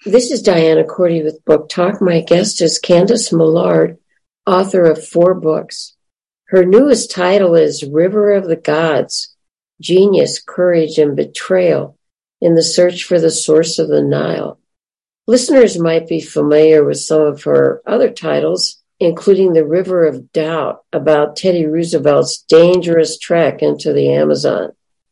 This is Diana Cordy with Book Talk. My guest is Candice Millard, author of 4 books. Her newest title is River of the Gods, Genius, Courage, and Betrayal in the Search for the Source of the Nile. Listeners might be familiar with some of her other titles, including The River of Doubt, about Teddy Roosevelt's dangerous trek into the Amazon.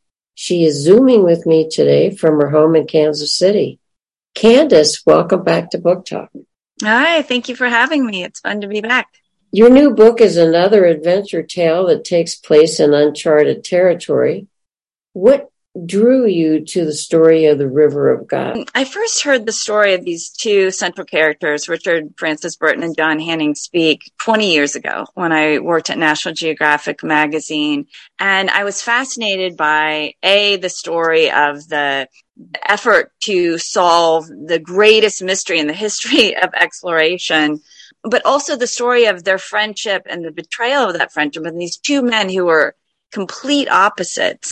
She is Zooming with me today from her home in Kansas City. Candice, welcome back to Book Talk. Hi, thank you for having me. It's fun to be back. Your new book is another adventure tale that takes place in uncharted territory. What drew you to the story of the River of God? I first heard the story of these 2 central characters, Richard Francis Burton and John Hanning Speke, 20 years ago when I worked at National Geographic magazine. And I was fascinated by, the story of the effort to solve the greatest mystery in the history of exploration, but also the story of their friendship and the betrayal of that friendship, and these 2 men who were complete opposites.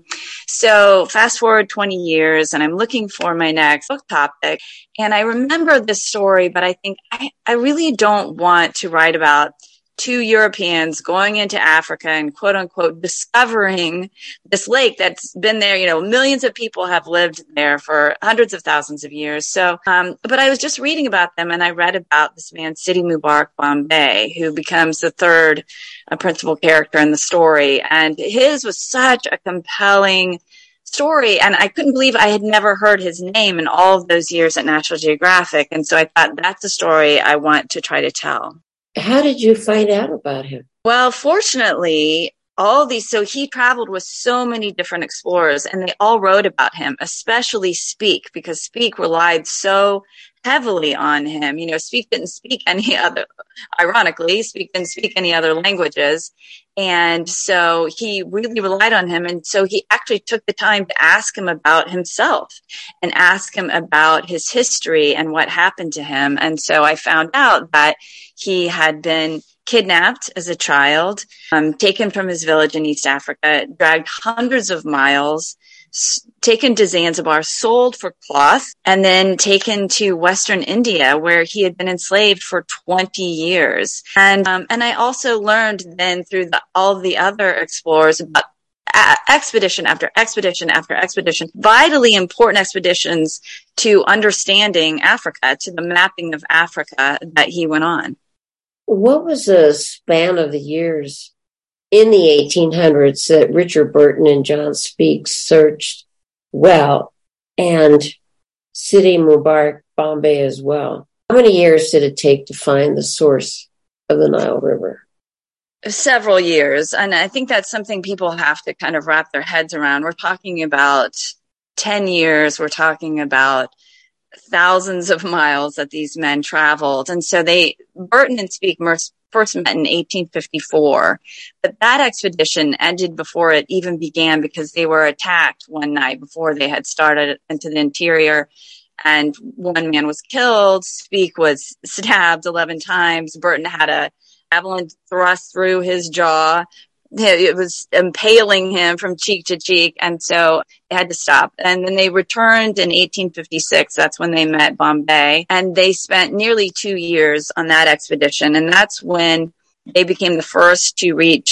So fast forward 20 years and I'm looking for my next book topic. And I remember this story, but I think I really don't want to write about 2 Europeans going into Africa and quote unquote discovering this lake that's been there. Millions of people have lived there for hundreds of thousands of years. So, but I was just reading about them and I read about this man, Sidi Mubarak Bombay, who becomes the 3rd principal character in the story. And his was such a compelling story. And I couldn't believe I had never heard his name in all of those years at National Geographic. And so I thought that's a story I want to try to tell. How did you find out about him? Well, fortunately, so he traveled with so many different explorers and they all wrote about him, especially Speke, because Speke relied so heavily on him. Speke didn't speak any other languages. And so he really relied on him. And so he actually took the time to ask him about himself and ask him about his history and what happened to him. And so I found out that he had been kidnapped as a child, taken from his village in East Africa, dragged hundreds of miles, taken to Zanzibar, sold for cloth, and then taken to Western India, where he had been enslaved for 20 years. And I also learned then through all the other explorers about expedition after expedition after expedition, vitally important expeditions to understanding Africa, to the mapping of Africa that he went on. What was the span of the years in the 1800s that Richard Burton and John Speke searched well, and Sidi Mubarak Bombay as well? How many years did it take to find the source of the Nile River? Several years. And I think that's something people have to kind of wrap their heads around. We're talking about 10 years. We're talking about thousands of miles that these men traveled. And so Burton and Speke first met in 1854, but that expedition ended before it even began because they were attacked one night before they had started into the interior. And one man was killed. Speke was stabbed 11 times. Burton had a javelin thrust through his jaw. It was impaling him from cheek to cheek. And so they had to stop. And then they returned in 1856. That's when they met Bombay. And they spent nearly 2 years on that expedition. And that's when they became the first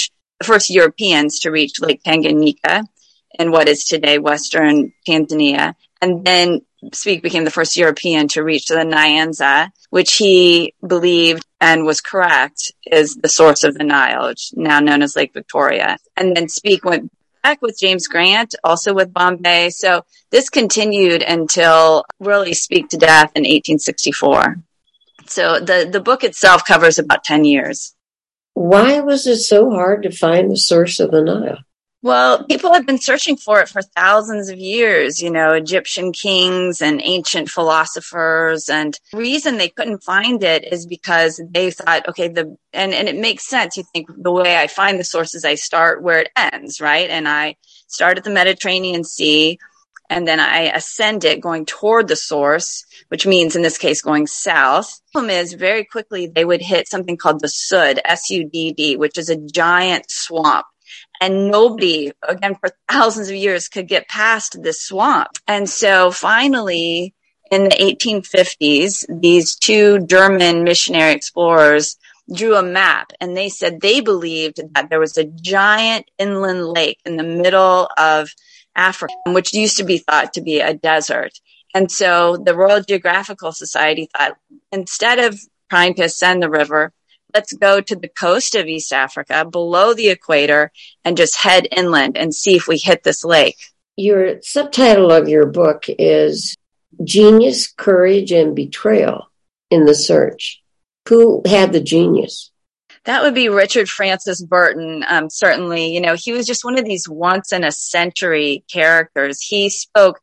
Europeans to reach Lake Tanganyika in what is today Western Tanzania. And then Speke became the first European to reach the Nyanza, which he believed and was correct is the source of the Nile, which now known as Lake Victoria. And then Speke went back with James Grant, also with Bombay. So this continued until really Speke to death in 1864. So the book itself covers about 10 years. Why was it so hard to find the source of the Nile? Well, people have been searching for it for thousands of years, Egyptian kings and ancient philosophers. And the reason they couldn't find it is because they thought, okay, and it makes sense. You think the way I find the sources, I start where it ends, right? And I start at the Mediterranean Sea, and then I ascend it going toward the source, which means in this case going south. The problem is very quickly they would hit something called the Sudd, S-U-D-D, which is a giant swamp. And nobody, again, for thousands of years could get past this swamp. And so finally, in the 1850s, these two German missionary explorers drew a map, and they said they believed that there was a giant inland lake in the middle of Africa, which used to be thought to be a desert. And so the Royal Geographical Society thought, instead of trying to ascend the river, let's go to the coast of East Africa, below the equator, and just head inland and see if we hit this lake. Your subtitle of your book is Genius, Courage, and Betrayal in the Search. Who had the genius? That would be Richard Francis Burton. Certainly, he was just one of these once in a century characters. He spoke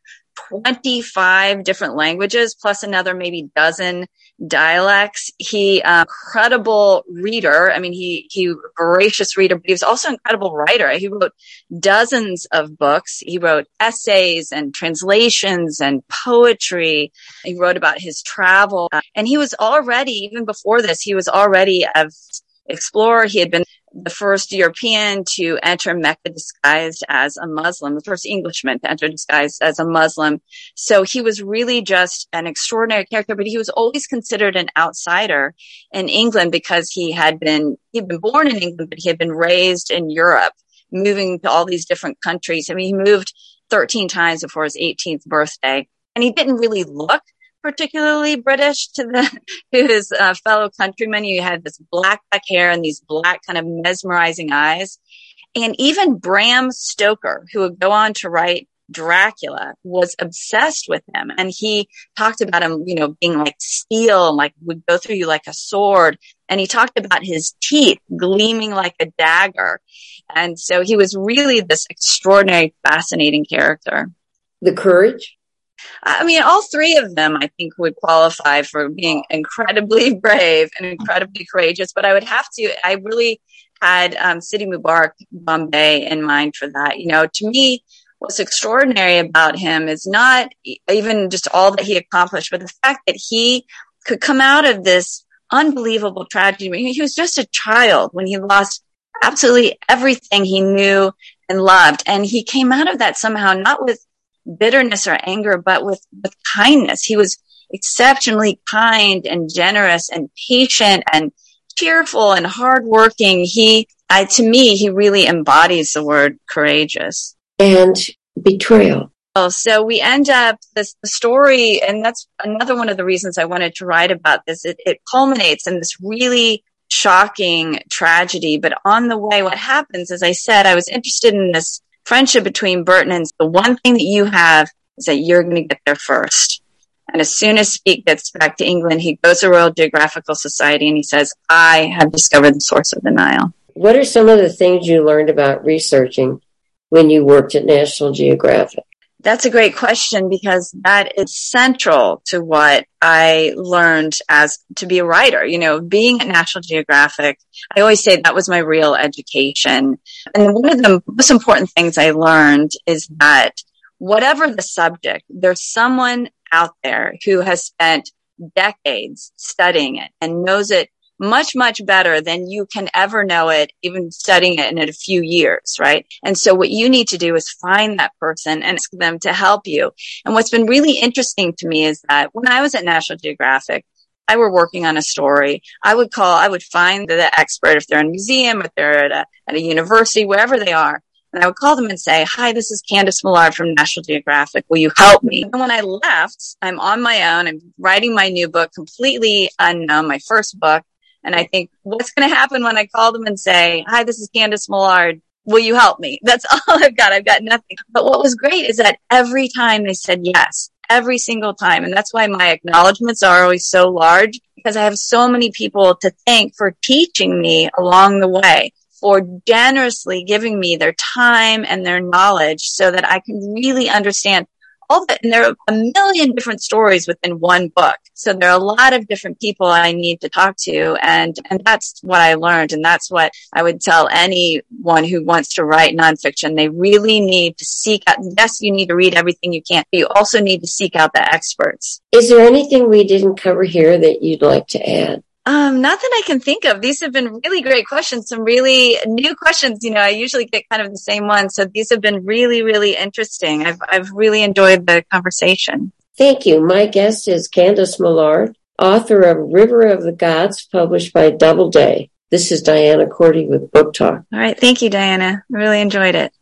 25 different languages, plus another maybe dozen dialects. He, incredible reader. I mean, he voracious reader, but he was also an incredible writer. He wrote dozens of books. He wrote essays and translations and poetry. He wrote about his travel. And he was already, even before this, he was already an explorer. He had been the first European to enter Mecca disguised as a Muslim, the first Englishman to enter disguised as a Muslim. So he was really just an extraordinary character, but he was always considered an outsider in England because he'd been born in England, but he had been raised in Europe, moving to all these different countries. I mean, he moved 13 times before his 18th birthday, and he didn't really look particularly British to his fellow countrymen. He had this black hair and these black kind of mesmerizing eyes. And even Bram Stoker, who would go on to write Dracula, was obsessed with him. And he talked about him, being like steel, like would go through you like a sword. And he talked about his teeth gleaming like a dagger. And so he was really this extraordinary, fascinating character. The courage? I mean, all three of them, I think, would qualify for being incredibly brave and incredibly courageous. But I really had Sidi Mubarak, Bombay in mind for that. To me, what's extraordinary about him is not even just all that he accomplished, but the fact that he could come out of this unbelievable tragedy. He was just a child when he lost absolutely everything he knew and loved. And he came out of that somehow, not with bitterness or anger, but with kindness. He was exceptionally kind and generous and patient and cheerful and hardworking. To me, he really embodies the word courageous. And betrayal. So we end up the story, and that's another one of the reasons I wanted to write about this. It culminates in this really shocking tragedy. But on the way, what happens, as I said, I was interested in this friendship between Burton, and the one thing that you have is that you're going to get there first. And as soon as Speke gets back to England, he goes to Royal Geographical Society and he says, I have discovered the source of the Nile. What are some of the things you learned about researching when you worked at National Geographic? That's a great question, because that is central to what I learned as to be a writer. Being at National Geographic, I always say that was my real education. And one of the most important things I learned is that whatever the subject, there's someone out there who has spent decades studying it and knows it much, much better than you can ever know it, even studying it in a few years, right? And so what you need to do is find that person and ask them to help you. And what's been really interesting to me is that when I was at National Geographic, I were working on a story, I would find the expert, if they're in a museum, if they're at a university, wherever they are, and I would call them and say, hi, this is Candace Millard from National Geographic. Will you help me? And when I left, I'm on my own. I'm writing my new book, completely unknown, my first book. And I think, what's going to happen when I call them and say, hi, this is Candace Millard. Will you help me? That's all I've got. I've got nothing. But what was great is that every time they said yes, every single time. And that's why my acknowledgments are always so large, because I have so many people to thank for teaching me along the way, for generously giving me their time and their knowledge so that I can really understand all that. And there are a million different stories within one book. So there are a lot of different people I need to talk to. And that's what I learned. And that's what I would tell anyone who wants to write nonfiction. They really need to seek out. Yes, you need to read everything you can, but you also need to seek out the experts. Is there anything we didn't cover here that you'd like to add? Not that I can think of. These have been really great questions, some really new questions. I usually get kind of the same ones. So these have been really, really interesting. I've really enjoyed the conversation. Thank you. My guest is Candace Millard, author of River of the Gods, published by Doubleday. This is Diana Cordy with Book Talk. All right. Thank you, Diana. I really enjoyed it.